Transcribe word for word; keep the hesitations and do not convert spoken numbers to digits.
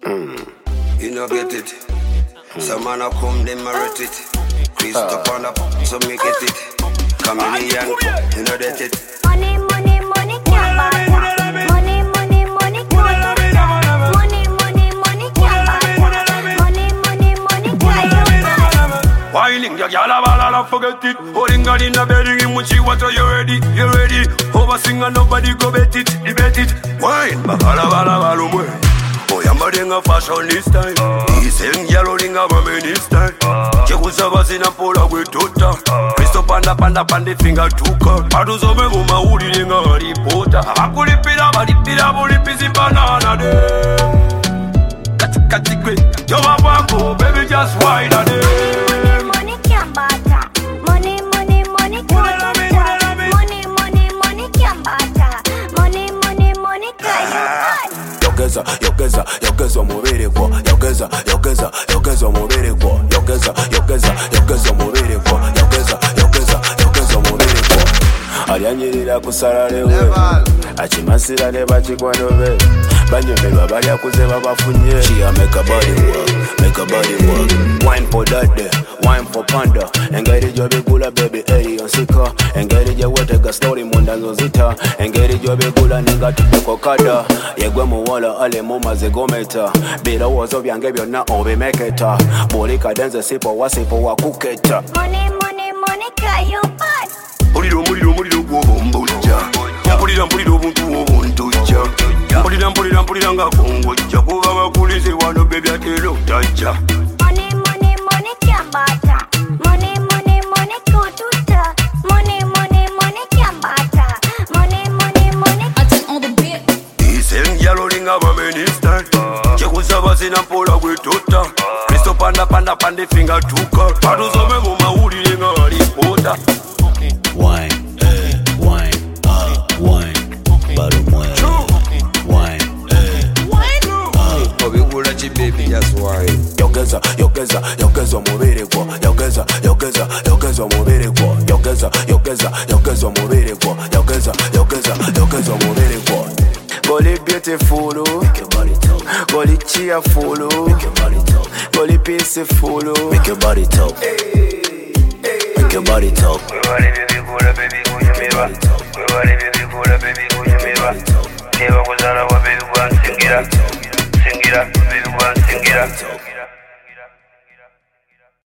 Mm. You know get it. Mm. Some man a come, them merit it. Chris uh. up on the so me get it. Chameleon, you know that it. Money, money, money, can't buy that. Money, money, money, can't buy that. Money, money, money, can't buy that. Money, money, money, can't buy that. Whining, ya gyal a ball, I'll forget it. Holding God in the bedding, him with you, what are you ready? You ready? Over singer, nobody go bet it, debate it. Wine, bala bala bala mwe. Boy, I'm getting a fashion this time. He's saying yellow ring of a this time. Chekusa basi na pola we tota. Kristo panda panda pande finger tuka. Adu zome guma uri ringa Harry Potter. Abakuli pira bali pira buli pisi banana de. Kati kati kwe, yo wako baby just wine a de. Money money can't buy that. Money money money can't buy that. Money money money can't buy that. Money money money can't buy. Yogeza, yogeza, yogeza umubiri kwa. Yogeza, yogeza, yogeza umubiri kwa. Yogeza, yogeza, yogeza umubiri kwa. Yogeza, yogeza, yogeza umubiri kwa. Alyanyirira kusala lewe. Achimasira ne bachikwano be. Banyomerwa bali akuze babafunye. She a make a body work, make a body work. Wine for that day, wine for panda. Engeri jobe gula baby eri onsika. Engeri je wetega story munda nzozita. Engeri jobe gula ninga tupeko kada. Yegwe muwala ale mumaze gometa. Bira wozo byange byonna obimeketa. Buli kadenze sipo wasipo wakuketa. Money money money can't you buy. Muliro muliro muliro gwobombojja. Mpulira mpulira obuntu obuntojja. Mpulira mpulira mpulira nga kongojja. Kuba bakulize wano baby atera otajja. Money money money can't buy that. Money money money go to that. Money money money can't buy that. Money money money. I take all the bit. Iseng yellow ring of a minister. Chekusa basi na pola we tota. Kristo panda panda pande finger tuka. Adu zome guma uri ringa Harry Potter. Wine, eh, wine, ah, wine, bado mwe. Wine, eh, ah. Obigula chi baby just wine. Yogeza, yogeza, yogeza umubiri kwa. Yogeza, yogeza, yogeza umubiri kwa. Yogeza, yogeza, yogeza umubiri kwa. Yogeza, yogeza, yogeza umubiri kwa. Goli beautiful, make your body talk. Goli cheerful, make your body talk. Goli peaceful, make your body talk. Make your body talk. Baby, go you me back. Baby, go baby, go you me back. Never was on a baby, go and sing it up, sing it up, baby, go and sing it up.